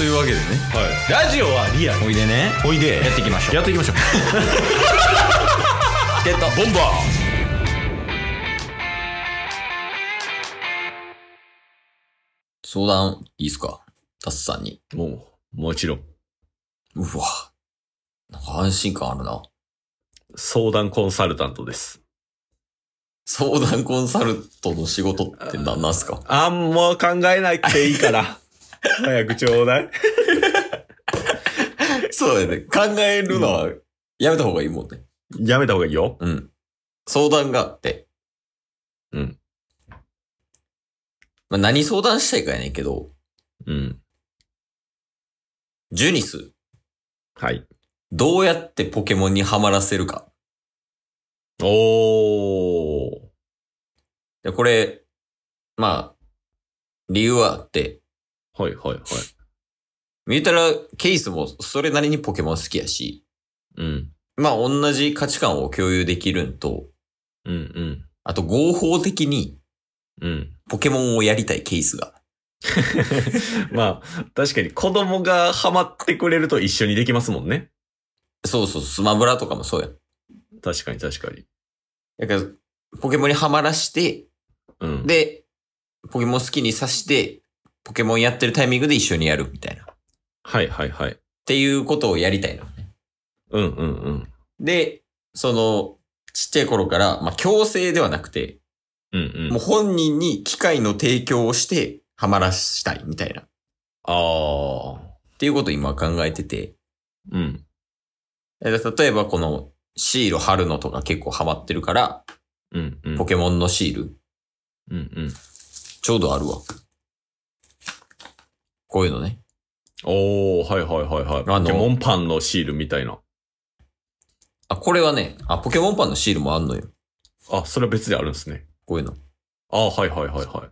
というわけでね、 ラジオはリアル。 おいでね、 おいで。 やっていきましょう。 やっていきましょう。 チケットボンバー。相談いいっすか、タスさんに。 もちろん。 うわ、なんか安心感あるな。 相談コンサルタントです。 相談コンサルトの仕事って何なんすか？ もう考えなくていいから。早くちょうだい。 そうだよね。考えるのはやめた方がいいもんね。 やめた方がいいよ。 うん。相談があって。 うん。 まあ、何相談したいかやねんけど。 うん。 ジュニス。 はい。 どうやってポケモンにハマらせるか。 おー。 で、これ、まあ、理由はあって。 はいはいはい。 言ったら、ケイスもそれなりにポケモン好きやし。 うん。 まあ、同じ価値観を共有できるんと。 うんうん。 あと、合法的に、 うん。 ポケモンをやりたいケースが。 まあ、確かに子供がハマってくれると一緒にできますもんね。 そうそう、スマブラとかもそうやん。 確かに確かに。 だから、ポケモンにハマらして、 うん。 で、ポケモン好きにさして、ポケモンやってるタイミングで一緒にやるみたいな。っはいはいはい。 ていうことをやりたいのね。 うんうんうん。 で、その、ちっちゃい頃から、まあ、強制ではなくて、 うんうん。 もう本人に機会の提供をして、ハマらしたいみたいな。っああ。 ていうことを今考えてて。 うん。 例えばこの、シール貼るのとか結構ハマってるから、 うんうん。 ポケモンのシール、 うんうん。 ちょうどあるわ。こういうのね。 おー、はいはいはいはい。ポケモンパンのシールみたいな。 あ、これはね、ポケモンパンのシールもあんのよ。 あ、それは別であるんですね。 こういうの。 あ、はいはいはいはい。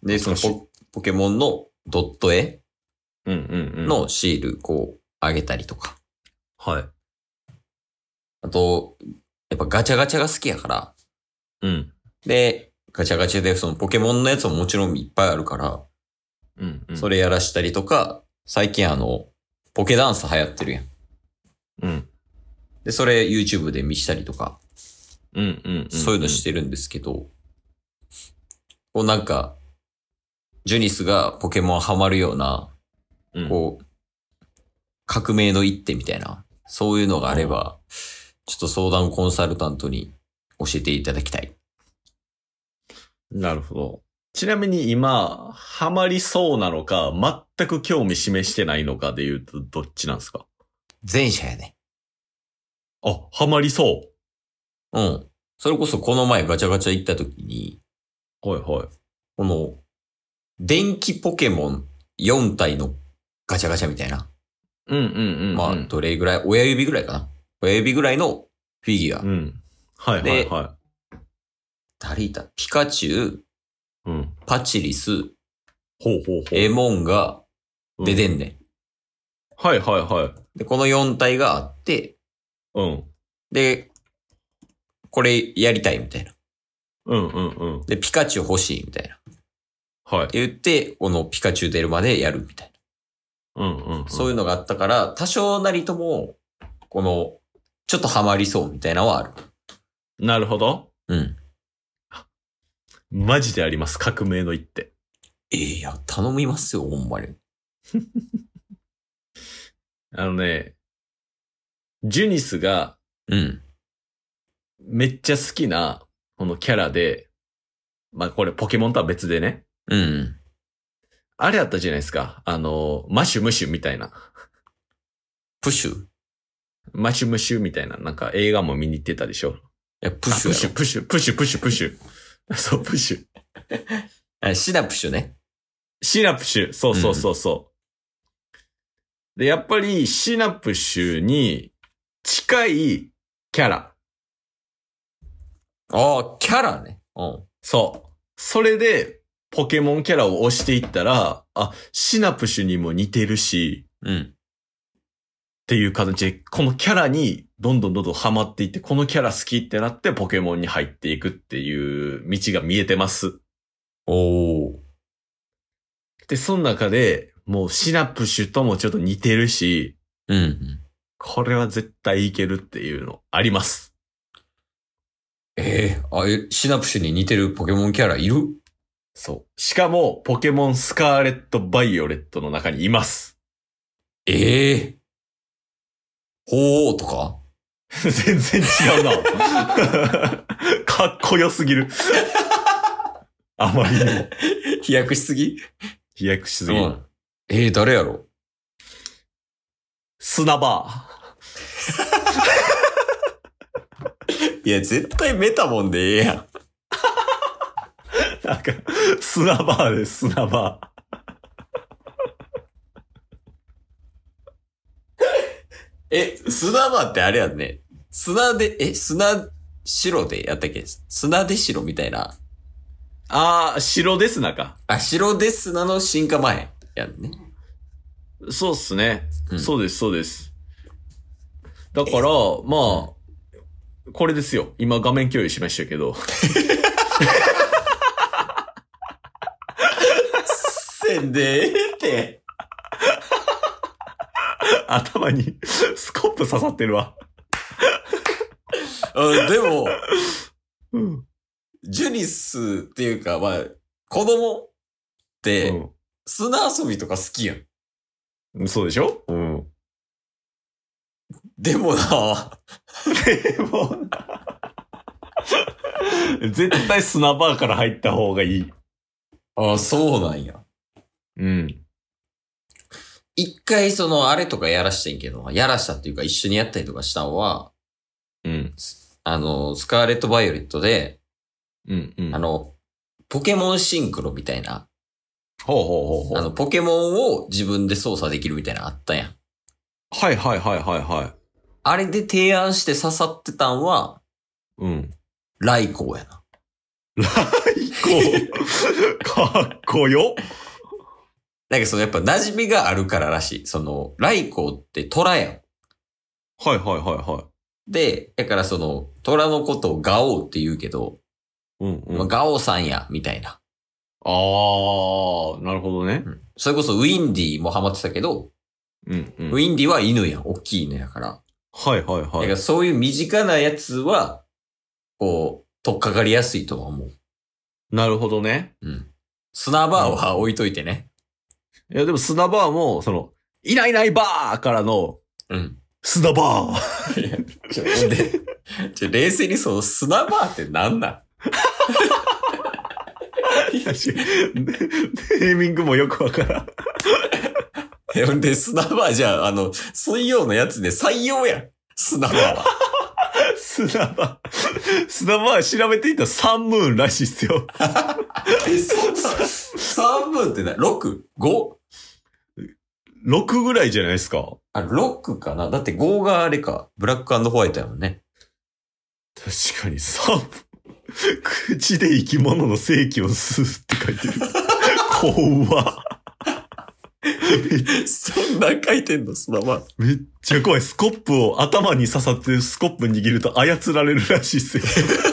で、そのポケモンのドット絵うんうんうん。 のシール、こう、あげたりとか。 はい。 あと、やっぱガチャガチャが好きやから。 うん。 で、ガチャガチャでそのポケモンのやつももちろんいっぱいあるから、 うんうん。 それやらしたりとか、最近ポケダンス流行ってるやん。 うん。 で、それ YouTube で見したりとか、 うんうんうん。 そういうのしてるんですけど、こうなんか、ジュニスがポケモンハマるような、こう、革命の一手みたいな、そういうのがあれば、ちょっと相談コンサルタントに教えていただきたい。 なるほど。ちなみに今、ハマりそうなのか、全く興味示してないのかで言うと、どっちなんですか？ 前者やね。 あ、ハマりそうん。それこそこの前ガチャガチャ行った時に、 う。はいはい。 この、電気ポケモン4体のガチャガチャみたいな。 うんうんうん、うん。 まあ、どれぐらい、親指ぐらいかな。親指ぐらいのフィギュア。 うん。はいはいはい。 誰いた？ピカチュウ、 うん。 パチリス、 ほうほうほう。 エモンが出てんねん。 はいはいはい。 で、この4体があって、 うん。 で、これやりたいみたいな。 うんうんうん。 で、ピカチュウ欲しいみたいな。 はい。 って言って、このピカチュウ出るまでやるみたいな。 うんうん、うん。 そういうのがあったから、多少なりとも、この、ちょっとハマりそうみたいなのはある。 なるほど。 うん。 マジであります。革命の一手。 いや、頼みますよ、ほんまに。 ジュニスが、 うん。 めっちゃ好きな、このキャラで、まあこれポケモンとは別でね。 うん。 あれあったじゃないですか。マシュムシュみたいな。 プッシュ？ マシュムシュみたいな、なんか映画も見に行ってたでしょ。 いや、プッシュやろ。 プッシュ、プッシュ、プッシュ、プッシュ、プッシュ。そう、プッシュ。 シナプシュね。 シナプシュ。そうそうそうそう。で、やっぱりシナプシュに近いキャラ。 ああ、キャラね。うん。 そう。それで、ポケモンキャラを押していったら、あ、シナプシュにも似てるし、 うん。 っていう形で、このキャラにどんどんハマっていって、このキャラ好きってなってポケモンに入っていくっていう道が見えてます。 おー。 で、その中で、 もうシナプシュともちょっと似てるし、 うん。 これは絶対いけるっていうのあります。 シナプシュに似てるポケモンキャラいる？ そう。しかも、ポケモンスカーレット・バイオレットの中にいます。 ほーとか全然違うな。かっこよすぎる。あまりにも。 飛躍しすぎ？ 飛躍しすぎる。 誰やろ？ 砂場。 いや、絶対メタモンでええやん。 なんか、砂場です、砂場。 砂場ってあれやんね。砂白でやったっけ？砂で白みたいな。 白ですなか。 白ですなの進化前やんね。 そうっすね。 うん、 そうです、そうです。だから、まあ、これですよ。今画面共有しましたけど。 せんでええって。 頭にスコップ刺さってるわ。 でも、 うん、 ジュニスっていうか、まあ、子供って、砂遊びとか好きやん。そうでしょ？うん。 でもな絶対砂場から入った方がいい。 そうなんや。 うん。 一回あれとかやらしてんけど、やらしたっていうか一緒にやったりとかしたのは、 うん。 スカーレット・バイオレットで、 うんうん。 ポケモンシンクロみたいな。 ほうほうほうほう。 ポケモンを自分で操作できるみたいなのあったやん。 はいはいはいはいはい。 あれで提案して刺さってたんは、 うん。 ライコーやな。 ライコーかっこよ。 なんかやっぱ馴染みがあるかららしい。ライコーって虎やん。 はいはいはいはい。 で、だから虎のことをガオーって言うけど、 うんうん。 ガオーさんや、みたいな。 なるほどね。 うん。それこそウィンディもハマってたけど、 うんうん。 ウィンディは犬やん。大きい犬やから。 はいはいはい。だからそういう身近なやつは、取っかかりやすいとは思う。 なるほどね。 うん。砂バーは置いといてね。 いやでも砂バーも、いないいないバーからの、 うん。 砂バー。 冷静に砂バーってなんなんいや、ネーミングもよくわからん。 ほんで、砂バーじゃあ、水曜のやつで採用やん。砂バーは。 砂バー調べていたらサンムーンらしいっすよ。 サンムーンって6？5？ 6ぐらいじゃないですか。 6かな？だって5があれか。ブラック&ホワイトやもんね。 確かに、口で生き物の生気を吸うって書いてる。怖っ。 そんな書いてんの？砂バー。 めっちゃ怖い。スコップを頭に刺さってスコップ握ると操られるらしいっすよ。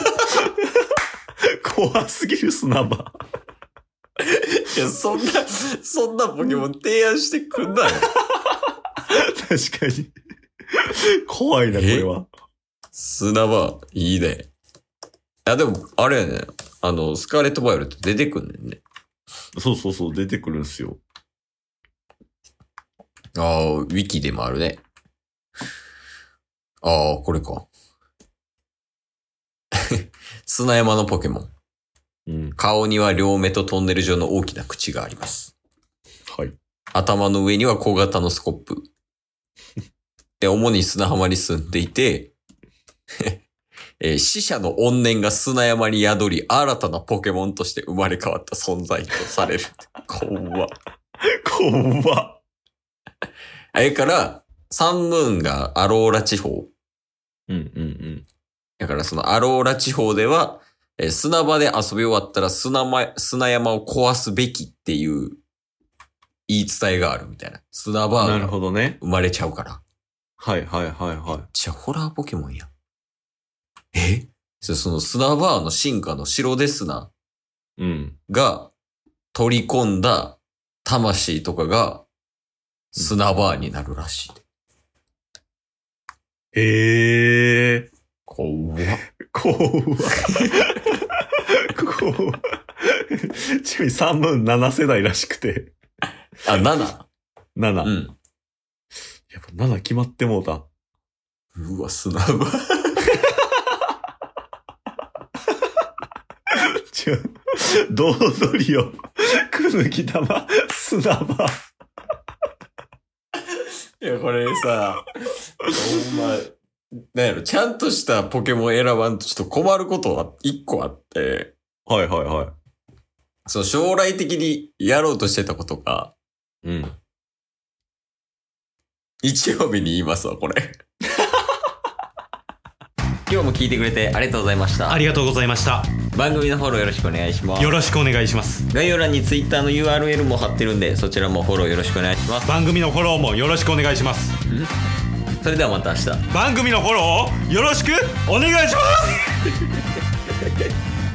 怖すぎる砂場。 いや、そんなポケモン提案してくんなよ。 確かに。怖いな、これは。 砂場、いいね。でも、あれやね。スカーレット・バイオレット出てくんねんね。 そうそうそう、出てくるんすよ。 ウィキでもあるね。これか。砂山のポケモン。 うん。 顔には両目とトンネル状の大きな口があります。 はい。 頭の上には小型のスコップ。で、主に砂浜に住んでいて、死者の怨念が砂山に宿り、新たなポケモンとして生まれ変わった存在とされる。怖っ。 怖っ。 あれから、サンムーンがアローラ地方。 うんうんうん。 だからアローラ地方では、砂場で遊び終わったら砂山を壊すべきっていう言い伝えがあるみたいな。砂場なるほどね。 生まれちゃうから。 はいはいはいはい。 じゃあホラーポケモンや。その砂バーの進化の白デスナが取り込んだ魂とかが砂バーになるらしい。 へえ。 怖っ。 怖っ。怖っ。ちなみに3分7世代らしくて。 あ、7。 7。 うん。 やっぱ7決まってもうた。 うわ、砂場。 堂々りを、くぬきたま、砂場。 いや、これさ、ほんま、なんやろ、ちゃんとしたポケモン選ばんとちょっと困ることは1個あって、 はいはいはい。 そう、将来的にやろうとしてたことが、 うん。 日曜日に言いますわ、これ。今日も聞いてくれてありがとうございました。 ありがとうございました。 番組のフォローよろしくお願いします。 よろしくお願いします。 概要欄に Twitter の URL も貼ってるんで、そちらもフォローよろしくお願いします。 番組のフォローもよろしくお願いします。 それではまた明日。 番組のフォローをよろしくお願いします